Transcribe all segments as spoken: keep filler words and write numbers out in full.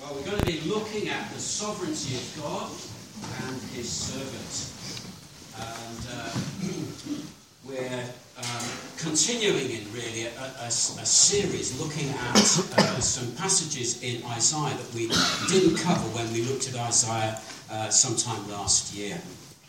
Well, we're going to be looking at the sovereignty of God and his servants. And uh, we're um, continuing in really a, a, a series looking at uh, some passages in Isaiah that we didn't cover when we looked at Isaiah uh, sometime last year.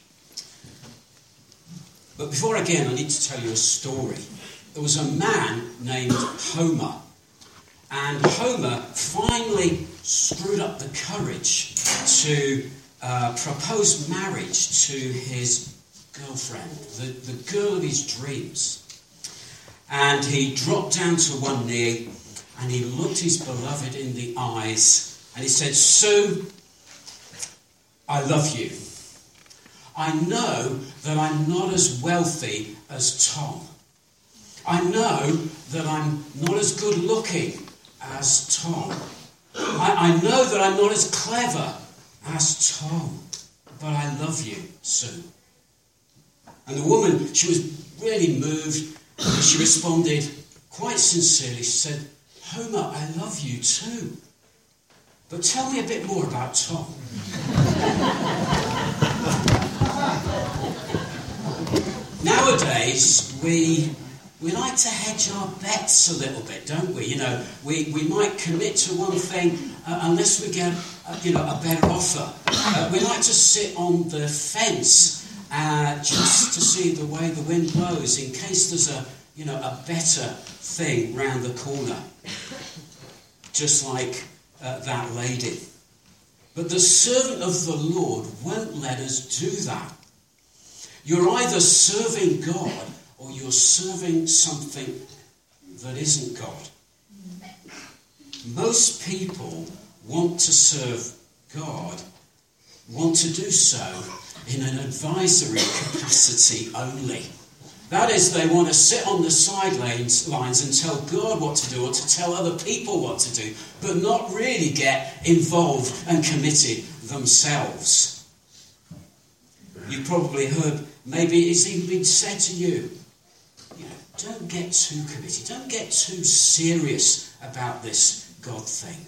But before again, I need to tell you a story. There was a man named Homer. And Homer finally screwed up the courage to uh, propose marriage to his girlfriend, the, the girl of his dreams. And he dropped down to one knee and he looked his beloved in the eyes and he said, "Sue, I love you. I know that I'm not as wealthy as Tom. I know that I'm not as good looking as Tom. I, I know that I'm not as clever as Tom, but I love you, Sue." And the woman, she was really moved, and she responded quite sincerely. She said, "Homer, I love you too. But tell me a bit more about Tom." Nowadays, we we like to hedge our bets a little bit, don't we? You know, we, we might commit to one thing uh, unless we get uh, you know a better offer. Uh, we like to sit on the fence uh, just to see the way the wind blows in case there's a you know a better thing round the corner. Just like uh, that lady. But the servant of the Lord won't let us do that. You're either serving God or you're serving something that isn't God. Most people want to serve God, want to do so in an advisory capacity only. That is, they want to sit on the sidelines lines and tell God what to do or to tell other people what to do, but not really get involved and committed themselves. You've probably heard, maybe it's even been said to you, you know, don't get too committed, don't get too serious about this God thing.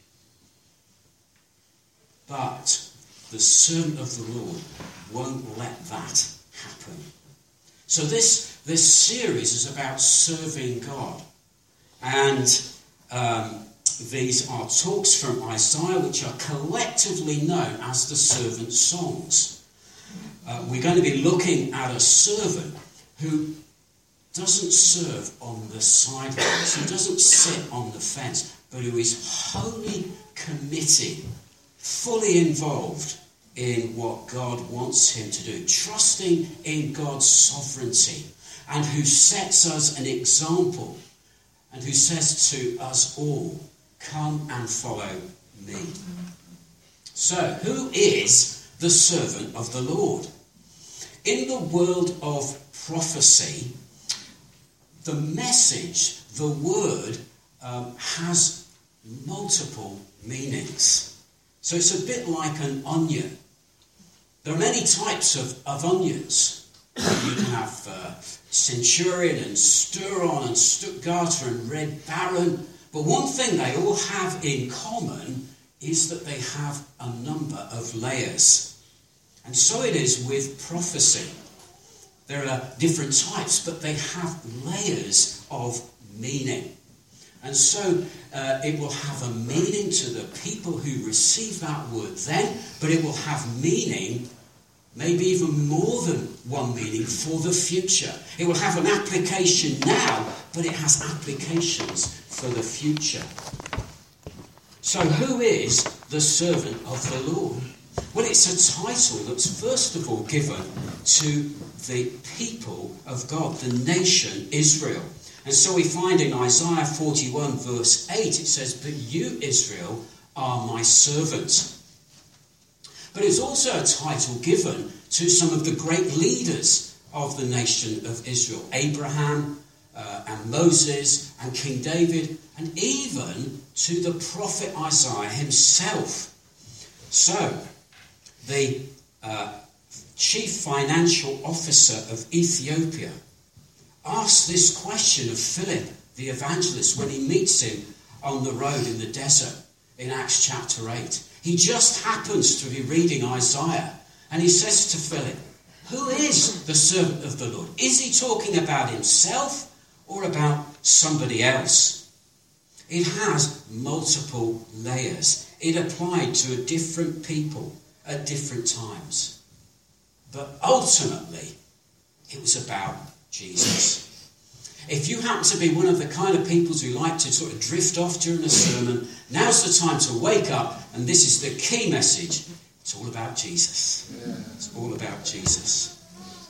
But the servant of the Lord won't let that happen. So this, this series is about serving God. And um, these are talks from Isaiah which are collectively known as the servant songs. Uh, we're going to be looking at a servant who doesn't serve on the sidelines, who doesn't sit on the fence, but who is wholly committed, fully involved in what God wants him to do, trusting in God's sovereignty, and who sets us an example, and who says to us all, "Come and follow me." So, who is the servant of the Lord? In the world of prophecy, the message, the word, um, has multiple meanings. So it's a bit like an onion. There are many types of, of onions. You can have uh, Centurion and Sturon and Stuttgarter and Red Baron. But one thing they all have in common is that they have a number of layers. And so it is with prophecy. There are different types, but they have layers of meaning. And so uh, it will have a meaning to the people who receive that word then, but it will have meaning, maybe even more than one meaning, for the future. It will have an application now, but it has applications for the future. So who is the servant of the Lord? Well, it's a title that's first of all given to the people of God, the nation Israel. And so we find in Isaiah forty-one verse eight, it says, "But you, Israel, are my servant." But it's also a title given to some of the great leaders of the nation of Israel. Abraham uh, and Moses and King David, and even to the prophet Isaiah himself. So, the uh, chief financial officer of Ethiopia asked this question of Philip, the evangelist, when he meets him on the road in the desert. in Acts chapter eight. He just happens to be reading Isaiah, and he says to Philip, who is the servant of the Lord? Is he talking about himself or about somebody else? It has multiple layers. It applied to a different people at different times. But ultimately, it was about Jesus. If you happen to be one of the kind of people who like to sort of drift off during a sermon, now's the time to wake up, and this is the key message. It's all about Jesus. It's all about Jesus.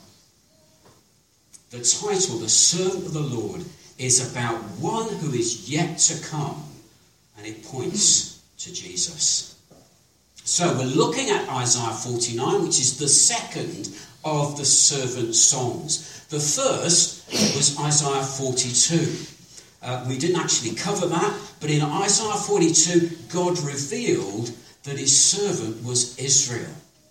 The title, The Servant of the Lord, is about one who is yet to come, and it points to Jesus. So we're looking at Isaiah forty-nine, which is the second of the servant songs. The first was Isaiah forty-two. Uh, we didn't actually cover that, but in Isaiah forty-two, God revealed that his servant was Israel.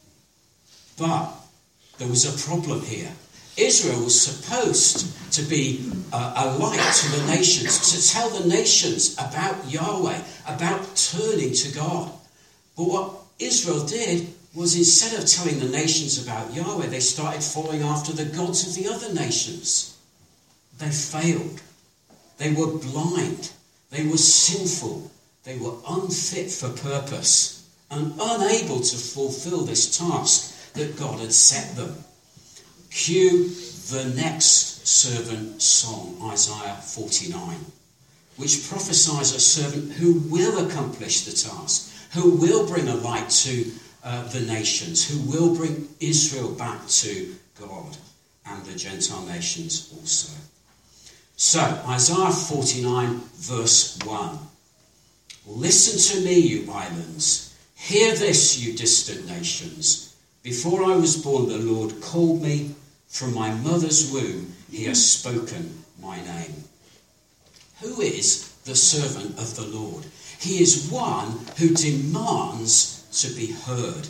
But there was a problem here. Israel was supposed to be uh, a light to the nations, to tell the nations about Yahweh, about turning to God. But what Israel did was, instead of telling the nations about Yahweh, they started following after the gods of the other nations. They failed. They were blind. They were sinful. They were unfit for purpose and unable to fulfill this task that God had set them. Cue the next servant song, Isaiah forty-nine, which prophesies a servant who will accomplish the task, who will bring a light to uh, the nations, who will bring Israel back to God and the Gentile nations also. So, Isaiah forty-nine, verse one. Listen to me, you islands. Hear this, you distant nations. Before I was born, the Lord called me. From my mother's womb, he has spoken my name. Who is the servant of the Lord? He is one who demands to be heard.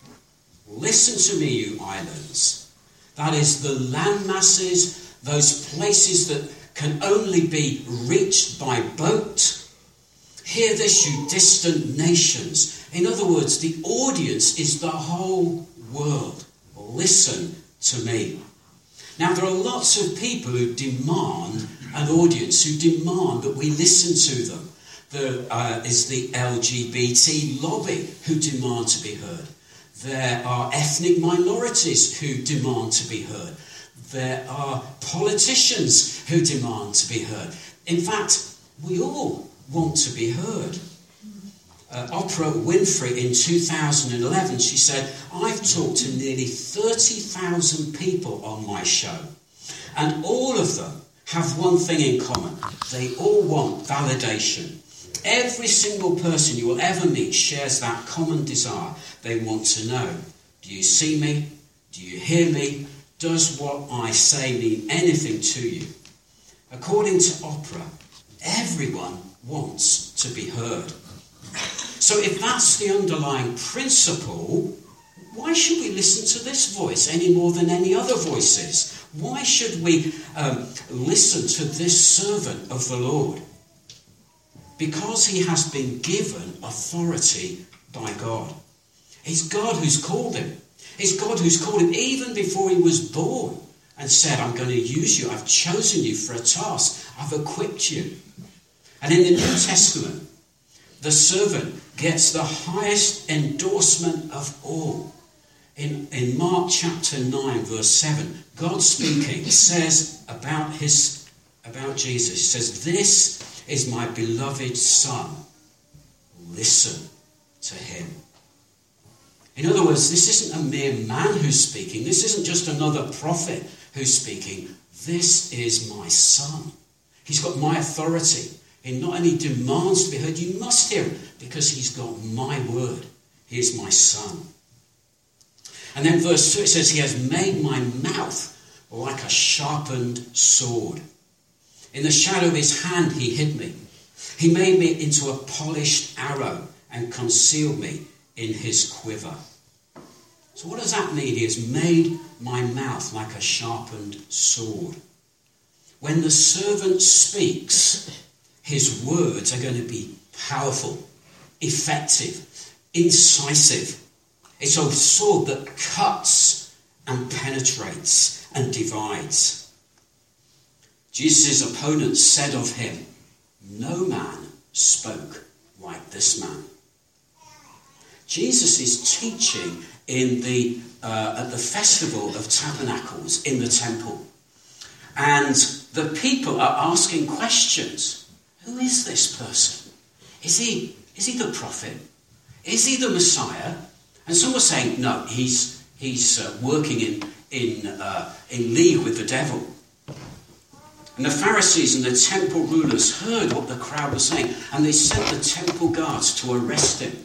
Listen to me, you islands. That is, the land masses, those places that can only be reached by boat. Hear this, you distant nations. In other words, the audience is the whole world. Listen to me. Now, there are lots of people who demand an audience, who demand that we listen to them. There uh, is the L G B T lobby who demand to be heard. There are ethnic minorities who demand to be heard. There are politicians who demand to be heard. In fact, we all want to be heard. Uh, Oprah Winfrey in two thousand eleven, she said, I've talked to nearly thirty thousand people on my show, and all of them have one thing in common. They all want validation. Every single person you will ever meet shares that common desire. They want to know, do you see me? Do you hear me? Does what I say mean anything to you? According to Oprah, everyone wants to be heard. So if that's the underlying principle, why should we listen to this voice any more than any other voices? Why should we um, listen to this servant of the Lord? Because he has been given authority by God. It's God who's called him. It's God who's called him even before he was born and said, I'm going to use you. I've chosen you for a task. I've equipped you. And in the New Testament, the servant gets the highest endorsement of all. In, in Mark chapter nine, verse seven, God speaking says about his about Jesus, he says, this is my beloved Son. Listen to him. In other words, this isn't a mere man who's speaking. This isn't just another prophet who's speaking. This is my Son. He's got my authority. He not only demands to be heard, you must hear him, because he's got my word. He is my Son. And then verse two, it says, he has made my mouth like a sharpened sword. In the shadow of his hand he hid me. He made me into a polished arrow and concealed me in his quiver. So what does that mean? He has made my mouth like a sharpened sword. When the servant speaks, his words are going to be powerful. effective, incisive. It's a sword that cuts and penetrates and divides. Jesus' opponents said of him, "No man spoke like this man." Jesus is teaching in the uh, at the Festival of Tabernacles in the temple. And the people are asking questions. Who is this person? Is he, is he the prophet? Is he the Messiah? And some were saying, no, he's, he's uh, working in, in, uh, in league with the devil. And the Pharisees and the temple rulers heard what the crowd was saying, and they sent the temple guards to arrest him.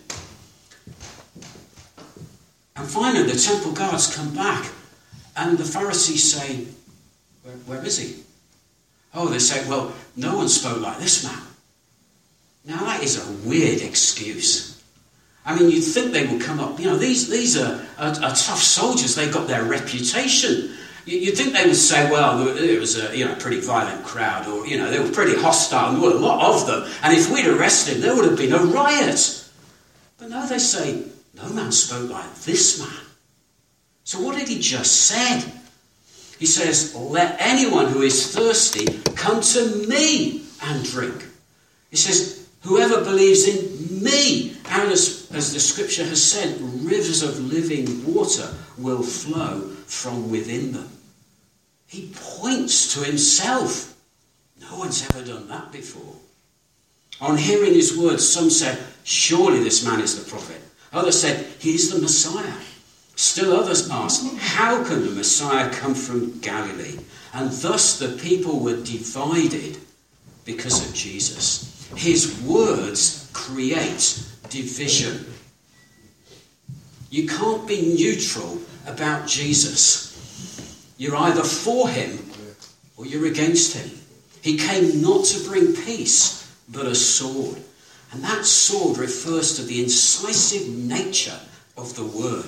And finally, the temple guards come back, and the Pharisees say, where, where is he? Oh, they say, well, no one spoke like this man. Now, that is a weird excuse. I mean, you'd think they would come up, you know, these, these are, are, are tough soldiers. They got their reputation. You, you'd think they would say, well, it was a you know, pretty violent crowd, or, you know, they were pretty hostile, and there were a lot of them. And if we'd arrested him, there would have been a riot. But no, they say, no man spoke like this man. So what did he just said? He says, let anyone who is thirsty come to me and drink. He says, whoever believes in me, and as, as the scripture has said, rivers of living water will flow from within them. He points to himself. No one's ever done that before. On hearing his words, some said, surely this man is the prophet. Others said, he's the Messiah. Still others asked, how can the Messiah come from Galilee? And thus the people were divided because of Jesus. His words create division. You can't be neutral about Jesus. You're either for him or you're against him. He came not to bring peace, but a sword. And that sword refers to the incisive nature of the word.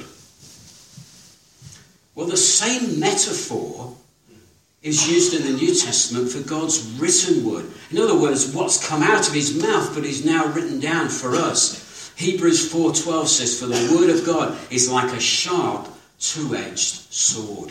Well, the same metaphor is used in the New Testament for God's written word. In other words, what's come out of his mouth but is now written down for us. Hebrews four twelve says, for the word of God is like a sharp, two-edged sword.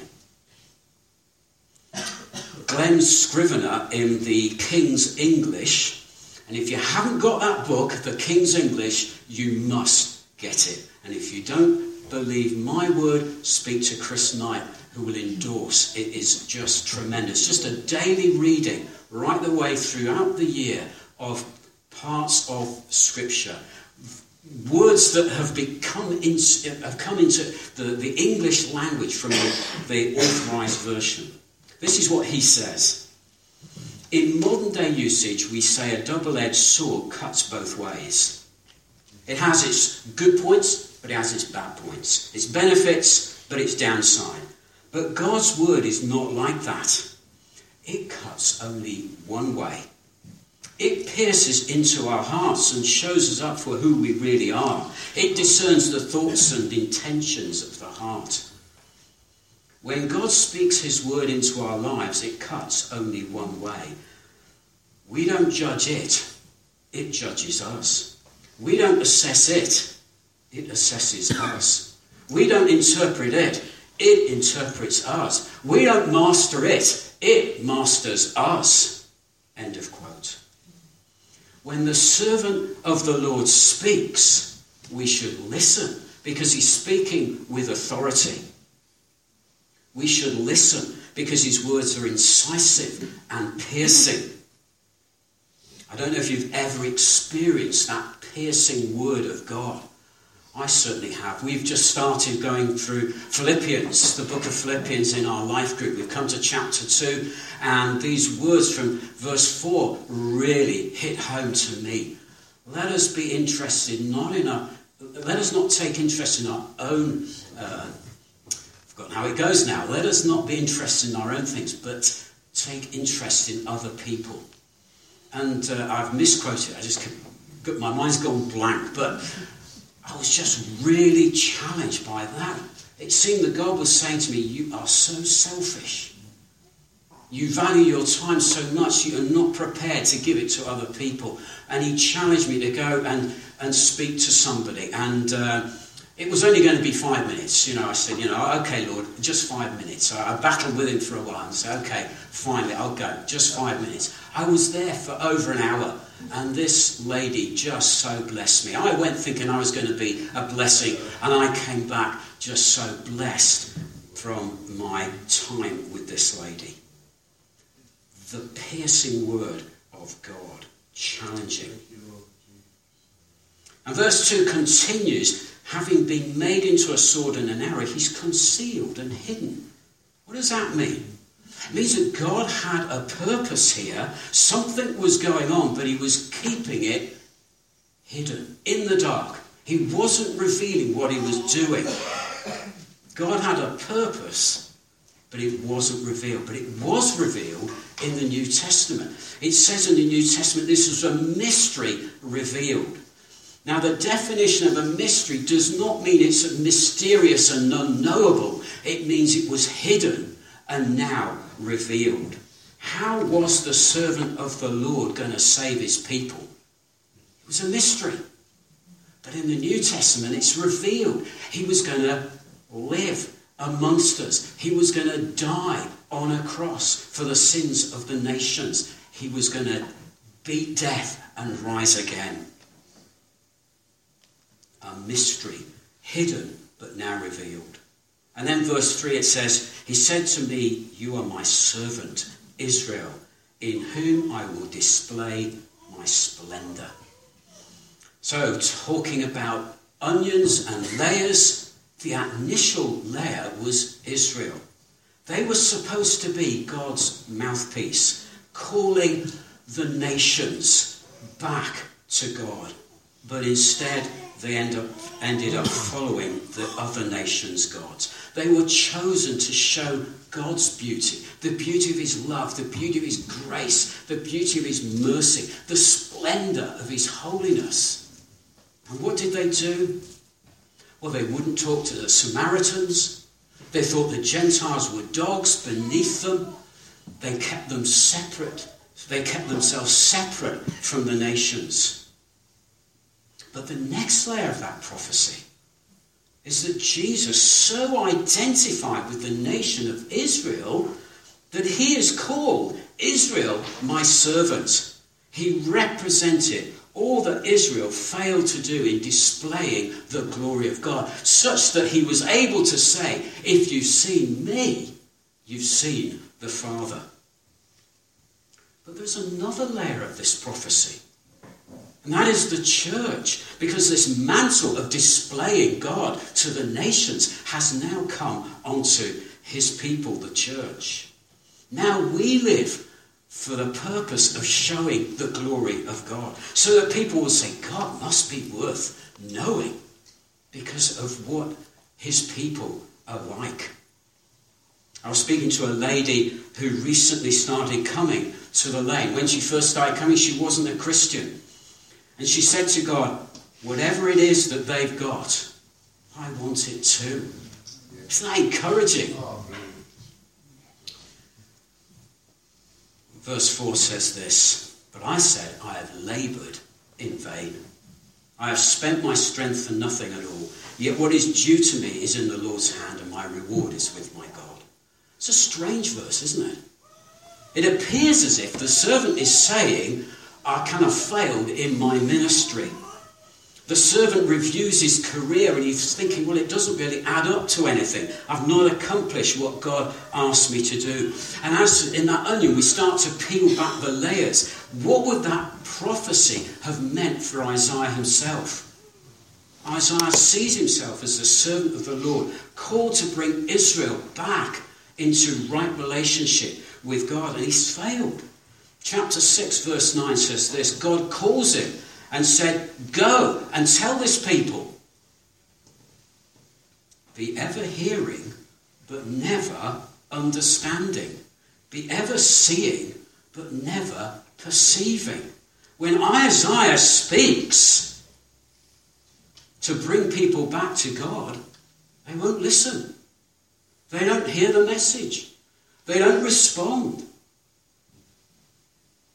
Glenn Scrivener in the King's English, and if you haven't got that book, the King's English, you must get it. And if you don't believe my word, speak to Chris Knight, who will endorse. It is just tremendous. Just a daily reading right the way throughout the year of parts of Scripture. Words that have become in, have come into the, the English language from the, the Authorized Version. This is what he says. In modern day usage, we say a double-edged sword cuts both ways. It has its good points, but it has its bad points. Its benefits, but its downside. But God's word is not like that. It cuts only one way. It pierces into our hearts and shows us up for who we really are. It discerns the thoughts and intentions of the heart. When God speaks his word into our lives, it cuts only one way. We don't judge it. It judges us. We don't assess it. It assesses us. We don't interpret it. It interprets us. We don't master it. It masters us. End of quote. When the servant of the Lord speaks, we should listen because he's speaking with authority. We should listen because his words are incisive and piercing. I don't know if you've ever experienced that piercing word of God. I certainly have. We've just started going through Philippians, the book of Philippians in our life group. We've come to chapter two, and these words from verse four really hit home to me. Let us be interested not in our, let us not take interest in our own, uh, I've forgotten how it goes now. Let us not be interested in our own things, but take interest in other people. And uh, I've misquoted. I just got, my mind's gone blank, but I was just really challenged by that. It seemed that God was saying to me, you are so selfish. You value your time so much you're not prepared to give it to other people. And he challenged me to go and, and speak to somebody. And uh, it was only going to be five minutes. You know, I said, you know, okay, Lord, just five minutes. I, I battled with him for a while and said, okay, finally, I'll go. Just five minutes. I was there for over an hour. And this lady just so blessed me. I went thinking I was going to be a blessing. And I came back just so blessed from my time with this lady. The piercing word of God, challenging. And verse two continues, having been made into a sword and an arrow, he's concealed and hidden. What does that mean? It means that God had a purpose here. Something was going on, but he was keeping it hidden, in the dark. He wasn't revealing what he was doing. God had a purpose, but it wasn't revealed. But it was revealed in the New Testament. It says in the New Testament this was a mystery revealed. Now, the definition of a mystery does not mean it's mysterious and unknowable. It means it was hidden and now revealed. How was the servant of the Lord going to save his people? It was a mystery. But in the New Testament, it's revealed. He was going to live amongst us. He was going to die on a cross for the sins of the nations. He was going to beat death and rise again. A mystery, hidden but now revealed. And then verse three, it says, he said to me, you are my servant, Israel, in whom I will display my splendour. So, talking about onions and layers, the initial layer was Israel. They were supposed to be God's mouthpiece, calling the nations back to God. But instead, they end up, ended up following the other nations' gods. They were chosen to show God's beauty, the beauty of his love, the beauty of his grace, the beauty of his mercy, the splendour of his holiness. And what did they do? Well, they wouldn't talk to the Samaritans. They thought the Gentiles were dogs beneath them. They kept them separate. They kept themselves separate from the nations. But the next layer of that prophecy is that Jesus so identified with the nation of Israel that he is called Israel, my servant. He represented all that Israel failed to do in displaying the glory of God, such that he was able to say, if you've seen me, you've seen the Father. But there's another layer of this prophecy. And that is the church, because this mantle of displaying God to the nations has now come onto his people, the church. Now we live for the purpose of showing the glory of God, so that people will say, God must be worth knowing because of what his people are like. I was speaking to a lady who recently started coming to the lane. When she first started coming, she wasn't a Christian. And she said to God, whatever it is that they've got, I want it too. Isn't that encouraging? Verse four says this, but I said, I have laboured in vain. I have spent my strength for nothing at all. Yet what is due to me is in the Lord's hand, and my reward is with my God. It's a strange verse, isn't it? It appears as if the servant is saying, I kind of failed in my ministry. The servant reviews his career and he's thinking, well, it doesn't really add up to anything. I've not accomplished what God asked me to do. And as in that onion, we start to peel back the layers. What would that prophecy have meant for Isaiah himself? Isaiah sees himself as the servant of the Lord, called to bring Israel back into right relationship with God, and he's failed. Chapter six, verse nine says this, God calls him and said, go and tell this people, be ever hearing, but never understanding. Be ever seeing, but never perceiving. When Isaiah speaks to bring people back to God, they won't listen. They don't hear the message. They don't respond.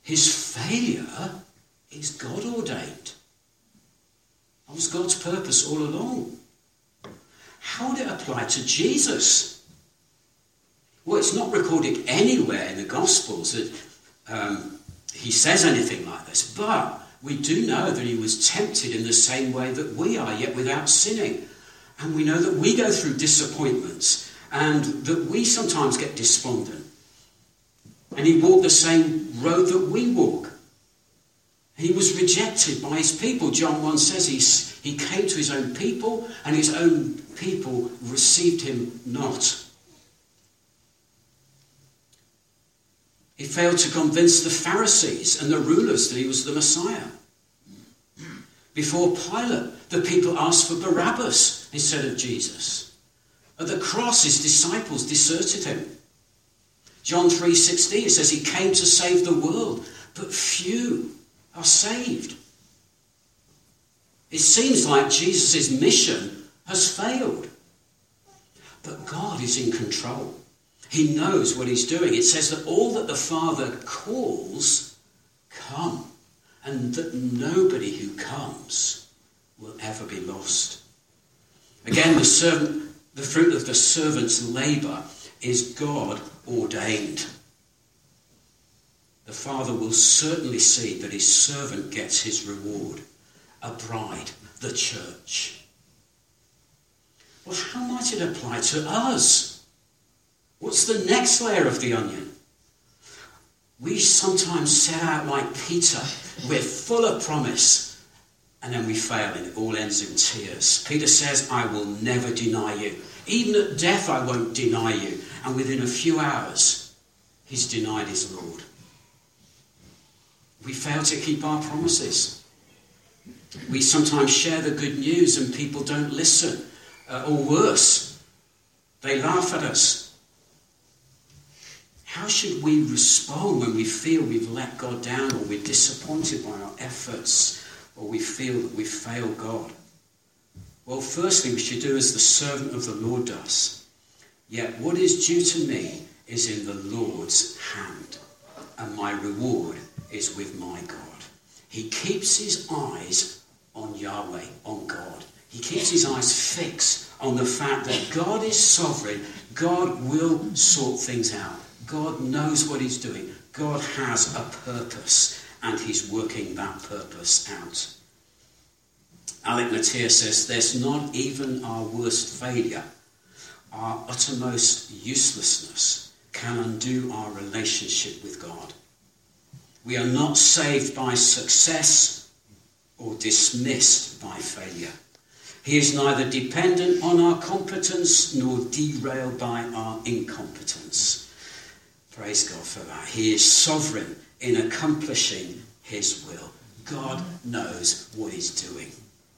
his failure is God ordained. That was God's purpose all along. How would it apply to Jesus? Well, it's not recorded anywhere in the Gospels that um, he says anything like this, but we do know that he was tempted in the same way that we are, yet without sinning. And we know that we go through disappointments and that we sometimes get despondent. And he walked the same road that we walk. He was rejected by his people. John one says he, he came to his own people and his own people received him not. He failed to convince the Pharisees and the rulers that he was the Messiah. Before Pilate, the people asked for Barabbas instead of Jesus. At the cross, his disciples deserted him. John three sixteen says he came to save the world, but few are saved. It seems like Jesus' mission has failed. But God is in control. He knows what he's doing. It says that all that the Father calls come, and that nobody who comes will ever be lost. Again, the servant, the fruit of the servant's labour is God ordained. The Father will certainly see that his servant gets his reward, a bride, the church. Well, how might it apply to us? What's the next layer of the onion? We sometimes set out like Peter. We're full of promise, and then we fail and it all ends in tears. Peter says, I will never deny you. Even at death I won't deny you. And within a few hours, he's denied his Lord. We fail to keep our promises. We sometimes share the good news and people don't listen. Uh, or worse, they laugh at us. How should we respond when we feel we've let God down, or we're disappointed by our efforts, or we feel that we've failed God? Well, firstly, we should do as the servant of the Lord does. Yet what is due to me is in the Lord's hand, and my reward is with my God. He keeps his eyes on Yahweh, on God. He keeps his eyes fixed on the fact that God is sovereign. God will sort things out. God knows what he's doing. God has a purpose, and he's working that purpose out. Alec Motyer says, there's not even our worst failure, our uttermost uselessness can undo our relationship with God. We are not saved by success or dismissed by failure. He is neither dependent on our competence nor derailed by our incompetence. Praise God for that. He is sovereign in accomplishing his will. God knows what he's doing.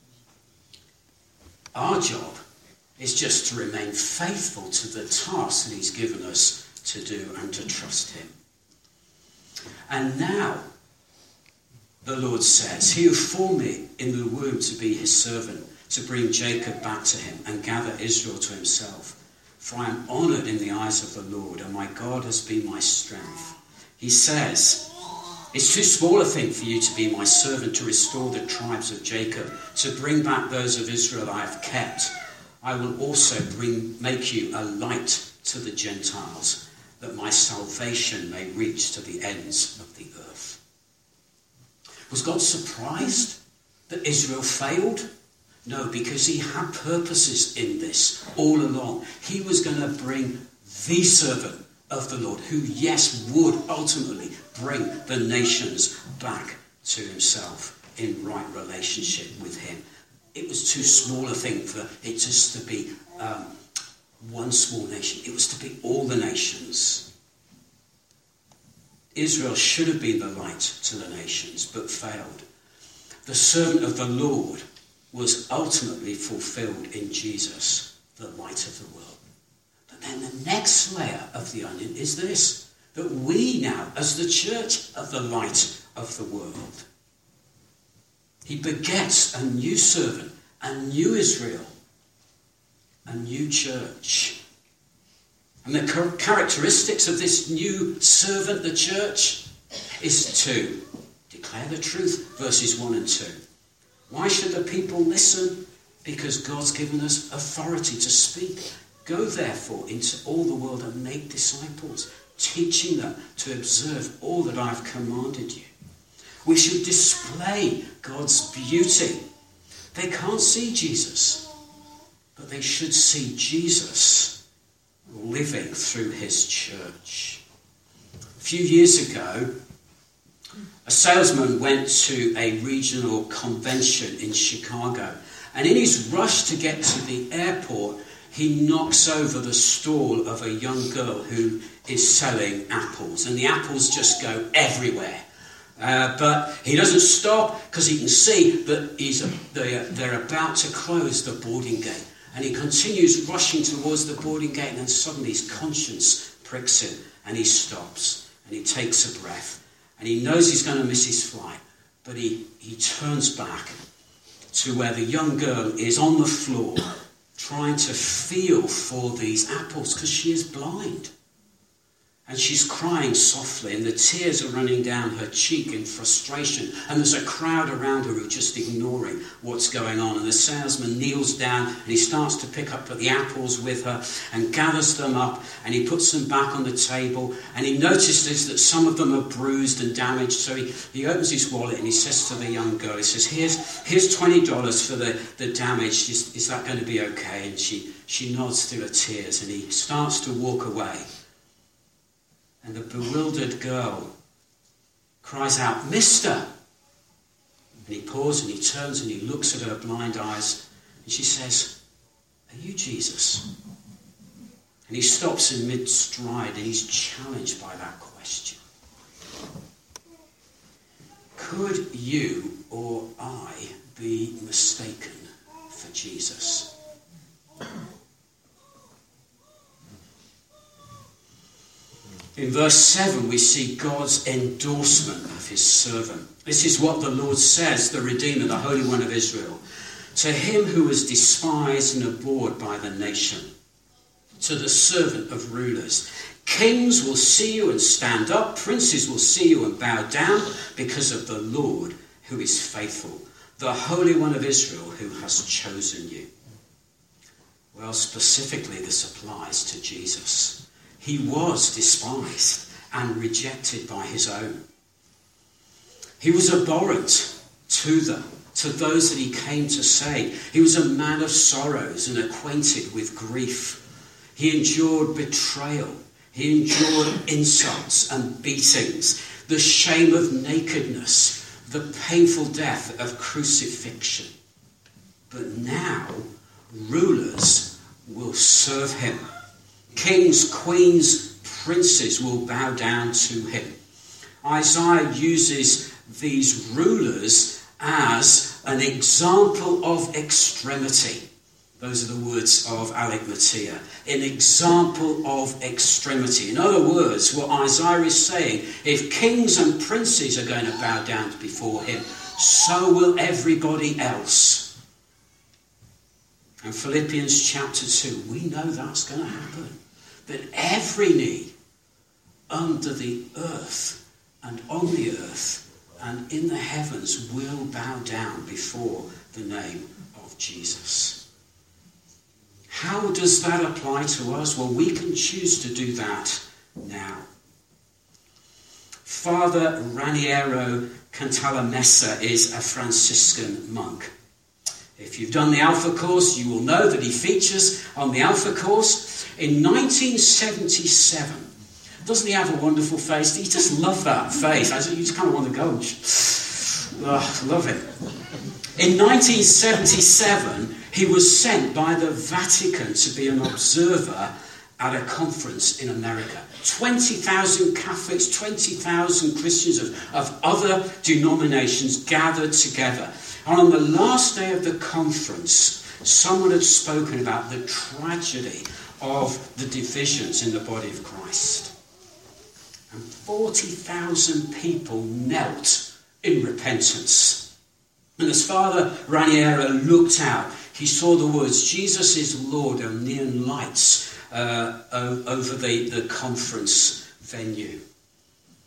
Our job is just to remain faithful to the task that he's given us to do and to trust him. And now, the Lord says, he who formed me in the womb to be his servant, to bring Jacob back to him and gather Israel to himself. For I am honoured in the eyes of the Lord, and my God has been my strength. He says, it's too small a thing for you to be my servant, to restore the tribes of Jacob, to bring back those of Israel I have kept. I will also bring, make you a light to the Gentiles, that my salvation may reach to the ends of the earth. Was God surprised that Israel failed? No, because he had purposes in this all along. He was going to bring the servant of the Lord, who, yes, would ultimately bring the nations back to himself in right relationship with him. It was too small a thing for it just to be um, one small nation. It was to be all the nations. Israel should have been the light to the nations, but failed. The servant of the Lord was ultimately fulfilled in Jesus, the light of the world. But then the next layer of the onion is this, that we now, as the church, are the light of the world. He begets a new servant, a new Israel, a new church. And the characteristics of this new servant, the church, is to declare the truth, verses one and two. Why should the people listen? Because God's given us authority to speak. Go therefore into all the world and make disciples, teaching them to observe all that I've commanded you. We should display God's beauty. They can't see Jesus, but they should see Jesus living through his church. A few years ago, a salesman went to a regional convention in Chicago, and in his rush to get to the airport, he knocks over the stall of a young girl who is selling apples, and the apples just go everywhere. Uh, but he doesn't stop because he can see that he's a, they're, they're about to close the boarding gate. And he continues rushing towards the boarding gate, and then suddenly his conscience pricks him, and he stops, and he takes a breath. And he knows he's going to miss his flight, but he, he turns back to where the young girl is on the floor, trying to feel for these apples because she is blind. And she's crying softly, and the tears are running down her cheek in frustration. And there's a crowd around her who are just ignoring what's going on. And the salesman kneels down, and he starts to pick up the apples with her and gathers them up, and he puts them back on the table. And he notices that some of them are bruised and damaged. So he, he opens his wallet, and he says to the young girl, he says, here's, here's twenty dollars for the, the damage. Is, is that going to be okay? And she, she nods through her tears, and he starts to walk away. And the bewildered girl cries out, "Mister!" And he pauses, and he turns, and he looks at her blind eyes, and she says, "Are you Jesus?" And he stops in mid-stride, and he's challenged by that question. Could you or I be mistaken for Jesus? In verse seven, we see God's endorsement of his servant. This is what the Lord says, the Redeemer, the Holy One of Israel. To him who was despised and abhorred by the nation, to the servant of rulers. Kings will see you and stand up. Princes will see you and bow down because of the Lord who is faithful, the Holy One of Israel who has chosen you. Well, specifically, this applies to Jesus. He was despised and rejected by his own. He was abhorrent to them, to those that he came to save. He was a man of sorrows and acquainted with grief. He endured betrayal. He endured insults and beatings, the shame of nakedness, the painful death of crucifixion. But now, rulers will serve him. Kings, queens, princes will bow down to him. Isaiah uses these rulers as an example of extremity. Those are the words of Arimathea. An example of extremity. In other words, what Isaiah is saying, if kings and princes are going to bow down before him, so will everybody else. And Philippians chapter two, we know that's going to happen. That every knee under the earth and on the earth and in the heavens will bow down before the name of Jesus. How does that apply to us? Well, we can choose to do that now. Father Raniero Cantalamessa is a Franciscan monk. If you've done the Alpha course, you will know that he features on the Alpha course. In nineteen seventy-seven, doesn't he have a wonderful face? You just love that face. I just, you just kind of want to go. Oh, love it. In nineteen seventy-seven, he was sent by the Vatican to be an observer at a conference in America. twenty thousand Catholics, twenty thousand Christians of, of other denominations gathered together. And on the last day of the conference, someone had spoken about the tragedy of the divisions in the body of Christ. And forty thousand people knelt in repentance. And as Father Raniero looked out, he saw the words, "Jesus is Lord," on neon lights uh, over the, the conference venue.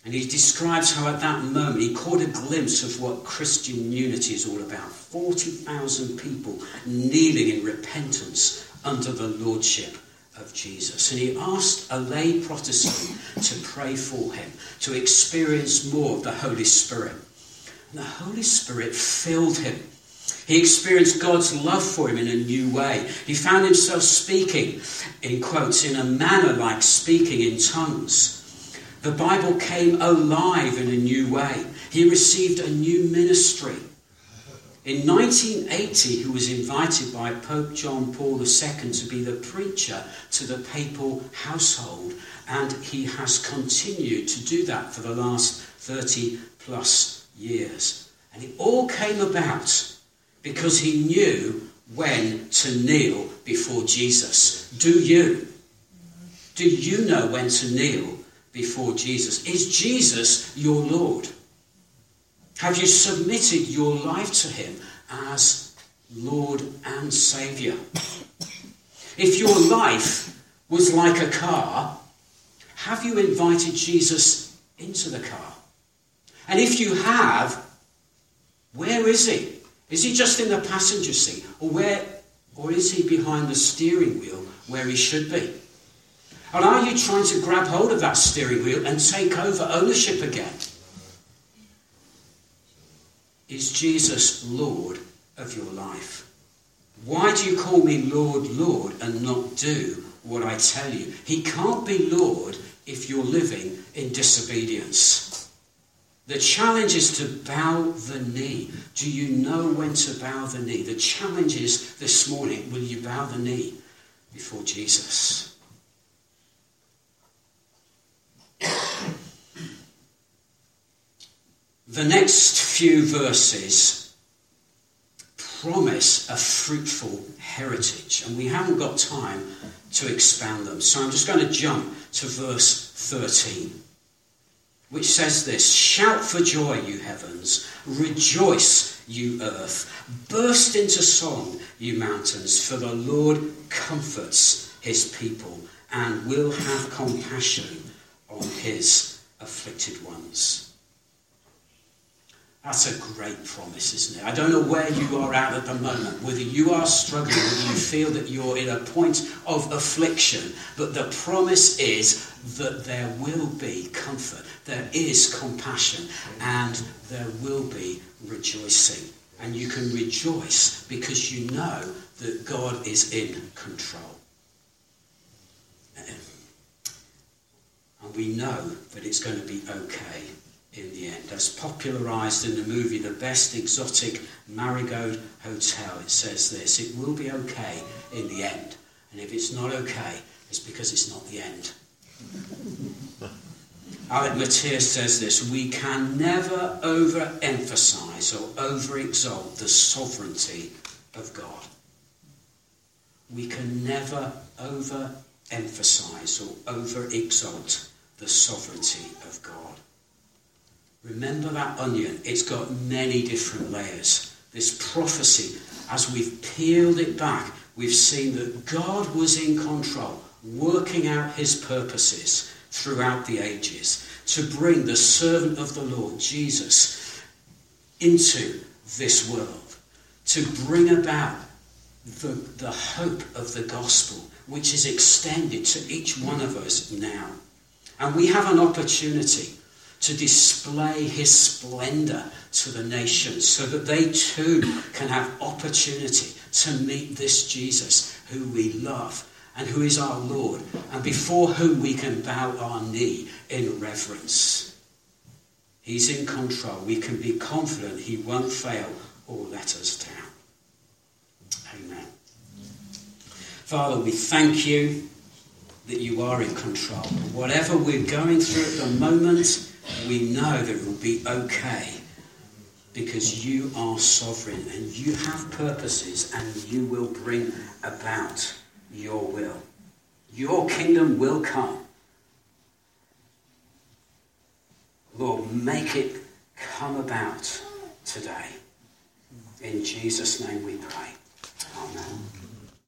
And he describes how at that moment he caught a glimpse of what Christian unity is all about. forty thousand people kneeling in repentance under the lordship of Jesus. And he asked a lay Protestant to pray for him, to experience more of the Holy Spirit. And the Holy Spirit filled him. He experienced God's love for him in a new way. He found himself speaking, in quotes, in a manner like speaking in tongues. The Bible came alive in a new way. He received a new ministry. In nineteen eighty, he was invited by Pope John Paul the Second to be the preacher to the papal household, and he has continued to do that for the last thirty plus years. And it all came about because he knew when to kneel before Jesus. Do you? Do you know when to kneel before Jesus? Is Jesus your Lord? Have you submitted your life to him as Lord and Saviour? If your life was like a car, have you invited Jesus into the car? And if you have, where is he? Is he just in the passenger seat? Or where, or is he behind the steering wheel where he should be? And are you trying to grab hold of that steering wheel and take over ownership again? Is Jesus Lord of your life? Why do you call me Lord, Lord, and not do what I tell you? He can't be Lord if you're living in disobedience. The challenge is to bow the knee. Do you know when to bow the knee? The challenge is this morning, will you bow the knee before Jesus? The next few verses promise a fruitful heritage, and we haven't got time to expound them. So I'm just going to jump to verse thirteen, which says this: "Shout for joy, you heavens, rejoice, you earth, burst into song, you mountains, for the Lord comforts his people and will have compassion on his afflicted ones." That's a great promise, isn't it? I don't know where you are at at the moment, whether you are struggling, whether you feel that you're in a point of affliction, but the promise is that there will be comfort, there is compassion, and there will be rejoicing. And you can rejoice because you know that God is in control. And we know that it's going to be okay in the end. As popularised in the movie The Best Exotic Marigold Hotel, it says this: it will be okay in the end. And if it's not okay, it's because it's not the end. Alec Matthias says this: we can never overemphasise or overexalt the sovereignty of God. We can never overemphasise or overexalt the sovereignty of God. Remember that onion, it's got many different layers. This prophecy, as we've peeled it back, we've seen that God was in control, working out his purposes throughout the ages to bring the servant of the Lord, Jesus, into this world, to bring about the, the hope of the gospel, which is extended to each one of us now. And we have an opportunity to display his splendour to the nations so that they too can have opportunity to meet this Jesus who we love and who is our Lord and before whom we can bow our knee in reverence. He's in control. We can be confident he won't fail or let us down. Amen. Father, we thank you that you are in control. Whatever we're going through at the moment, we know that it will be okay because you are sovereign and you have purposes and you will bring about your will. Your kingdom will come. Lord, make it come about today. In Jesus' name we pray. Amen.